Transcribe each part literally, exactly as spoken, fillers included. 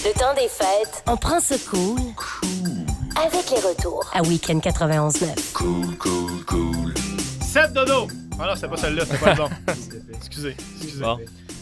Le temps des fêtes, on prend ce cool avec les retours à Week-end quatre-vingt-onze neuf. Cool, cool, cool. Seth Dodo. Ah non, c'était pas celle-là, c'était pas le bon. Excusez, excusez. Bon.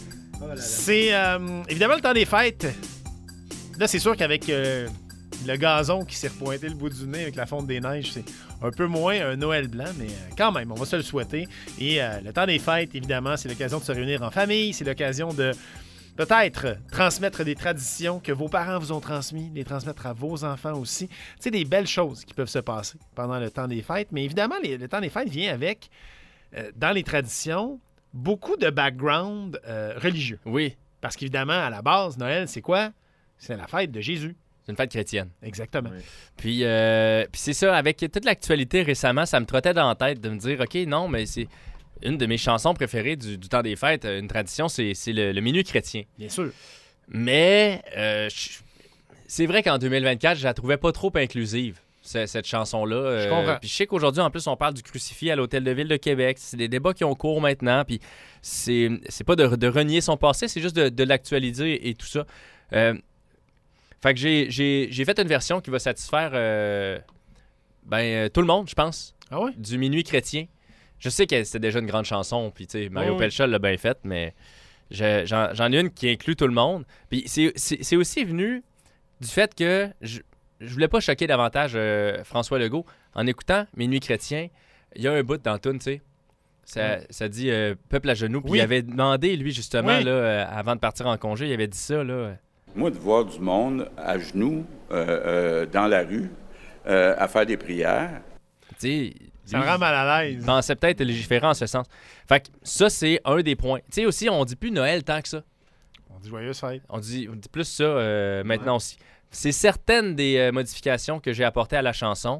C'est euh, évidemment le temps des fêtes. Là, c'est sûr qu'avec euh, le gazon qui s'est repointé le bout du nez avec la fonte des neiges, c'est un peu moins un Noël blanc, mais euh, quand même, on va se le souhaiter. Et euh, le temps des fêtes, évidemment, c'est l'occasion de se réunir en famille, c'est l'occasion de peut-être transmettre des traditions que vos parents vous ont transmises, les transmettre à vos enfants aussi. Tu sais, des belles choses qui peuvent se passer pendant le temps des fêtes. Mais évidemment, les, le temps des fêtes vient avec, euh, dans les traditions, beaucoup de background euh, religieux. Oui. Parce qu'évidemment, à la base, Noël, c'est quoi? C'est la fête de Jésus. C'est une fête chrétienne. Exactement. Oui. Puis, euh, puis c'est ça, avec toute l'actualité récemment, ça me trottait dans la tête de me dire, OK, non, mais c'est une de mes chansons préférées du, du temps des fêtes, une tradition, c'est, c'est le, le minuit chrétien. Bien sûr. Mais euh, je, c'est vrai qu'en deux mille vingt-quatre, je la trouvais pas trop inclusive, cette, cette chanson-là. Euh, je comprends. Puis je sais qu'aujourd'hui, en plus, on parle du crucifix à l'Hôtel de Ville de Québec. C'est des débats qui ont cours maintenant, puis c'est, c'est pas de, de renier son passé, c'est juste de, de l'actualiser et tout ça. Euh, fait que j'ai, j'ai, j'ai fait une version qui va satisfaire euh, ben, euh, tout le monde, je pense, ah ouais? du minuit chrétien. Je sais que c'était déjà une grande chanson, puis tu sais, Mario oui. Pelchol l'a bien faite, mais je, j'en, j'en ai une qui inclut tout le monde. Puis c'est, c'est, c'est aussi venu du fait que je, je voulais pas choquer davantage euh, François Legault. En écoutant Minuit chrétien, il y a un bout dans la toune, tu sais. Ça, oui. ça dit euh, peuple à genoux. Puis oui. il avait demandé, lui, justement, oui. là, euh, avant de partir en congé, il avait dit ça, là. Moi, de voir du monde à genoux euh, euh, dans la rue euh, à faire des prières. Tu sais. Ça me rend mal à l'aise. Il pensait peut-être légiférer en ce sens. Fait que ça, c'est un des points. Tu sais aussi, on dit plus Noël tant que ça. On dit joyeuse fête. On dit, on dit plus ça euh, maintenant ouais. aussi. C'est certaines des euh, modifications que j'ai apportées à la chanson.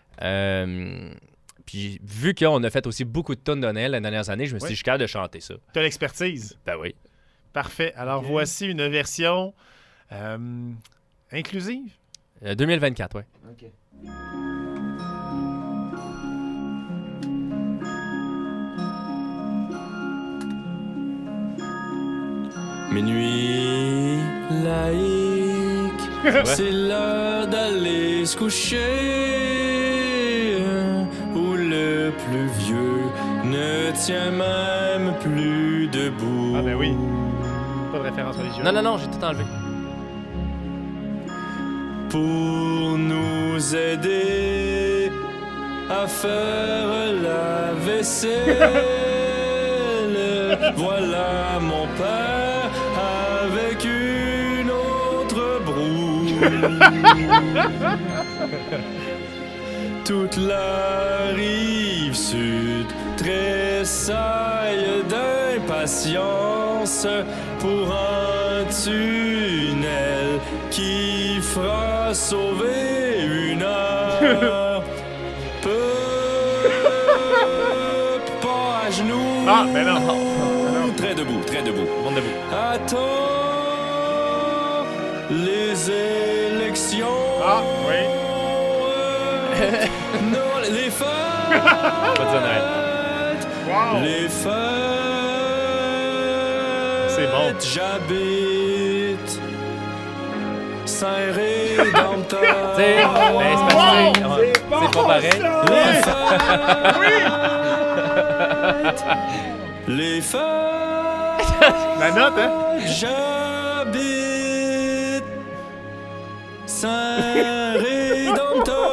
Euh, puis vu qu'on a fait aussi beaucoup de tonnes de Noël les dernières années, je me suis oui. dit, je suis capable de chanter ça. Tu as l'expertise. Ben oui. Parfait. Alors okay. voici une version euh, inclusive. Euh, deux mille vingt-quatre, oui. OK. Minuit laïque, c'est l'heure d'aller se coucher, où le plus vieux ne tient même plus debout. Ah ben oui, pas de référence religieuse. Non, non, non, j'ai tout enlevé. Pour nous aider à faire la vaisselle, voilà mon père avec une autre broue. Toute la rive sud tressaille d'impatience pour un tunnel qui fera sauver une heure. Peu pas à genoux. Ah, mais non. non. Très debout, très debout. Bon debout. Attends les élections. Ah, oui. Non, les fêtes. Pas de Noël. Wow. Les fêtes. C'est bon. J'habite Saint-Rédempteur. C'est ben, c'est, wow. c'est, c'est pas pareil. Les fêtes. Les fêtes. La note, hein? J'habite Saint-Rédempteur.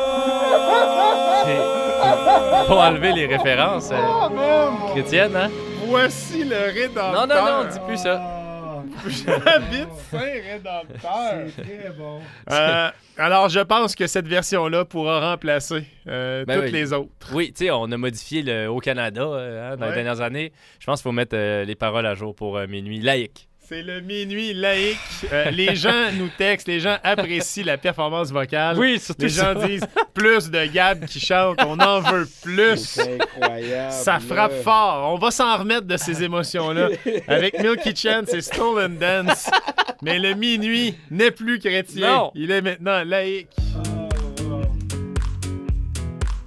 Faut enlever les références euh, oh, chrétiennes, hein? Voici le Rédempteur. Non, non, non, on dit plus ça. J'habite Saint-Rédempteur. C'est très bon. Euh, alors, je pense que cette version-là pourra remplacer euh, ben toutes oui. les autres. Oui, tu sais, on a modifié le au Canada euh, hein, dans ouais. les dernières années. Je pense qu'il faut mettre euh, les paroles à jour pour euh, Minuit laïque. C'est le Minuit laïque. Euh, les gens nous textent, les gens apprécient la performance vocale. Oui, surtout Les gens ça. disent plus de Gab qui chante, on en veut plus. C'est incroyable. Ça frappe là. fort. On va s'en remettre de ces émotions-là. Avec Milky Chance, c'est Stolen Dance. Mais le Minuit n'est plus chrétien. Non. Il est maintenant laïque.